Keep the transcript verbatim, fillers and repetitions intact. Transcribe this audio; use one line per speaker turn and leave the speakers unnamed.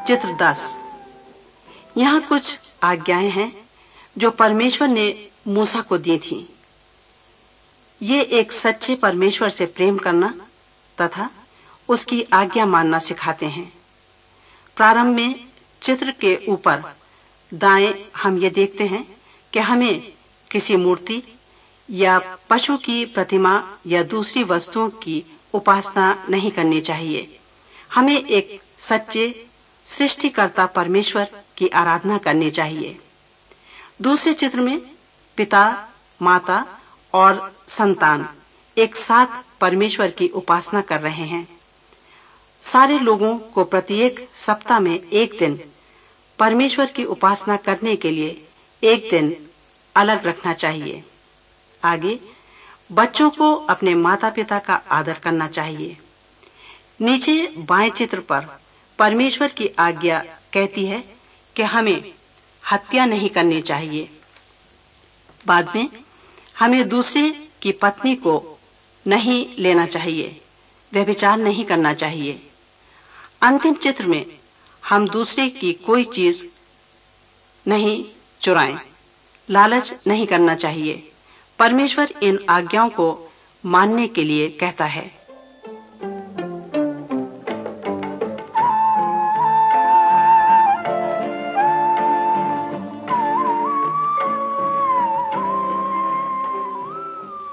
चित्र दस। यहाँ कुछ आज्ञाएं हैं जो परमेश्वर ने मूसा को दी थी। ये एक सच्चे परमेश्वर से प्रेम करना तथा उसकी आज्ञा मानना सिखाते हैं। प्रारंभ में चित्र के ऊपर दाएं हम ये देखते हैं कि हमें किसी मूर्ति या पशु की प्रतिमा या दूसरी वस्तुओं की उपासना नहीं करनी चाहिए। हमें एक सच्चे सृष्टिकर्ता परमेश्वर की आराधना करनी चाहिए। दूसरे चित्र में पिता, माता और संतान एक साथ परमेश्वर की उपासना कर रहे हैं। सारे लोगों को प्रत्येक सप्ताह में एक दिन परमेश्वर की उपासना करने के लिए एक दिन अलग रखना चाहिए। आगे बच्चों को अपने माता पिता का आदर करना चाहिए। नीचे बाएं चित्र पर परमेश्वर की आज्ञा कहती है कि हमें हत्या नहीं करनी चाहिए। बाद में हमें दूसरे की पत्नी को नहीं लेना चाहिए, व्यभिचार नहीं करना चाहिए। अंतिम चित्र में हम दूसरे की कोई चीज नहीं चुराएं, लालच नहीं करना चाहिए। परमेश्वर इन आज्ञाओं को मानने के लिए कहता है।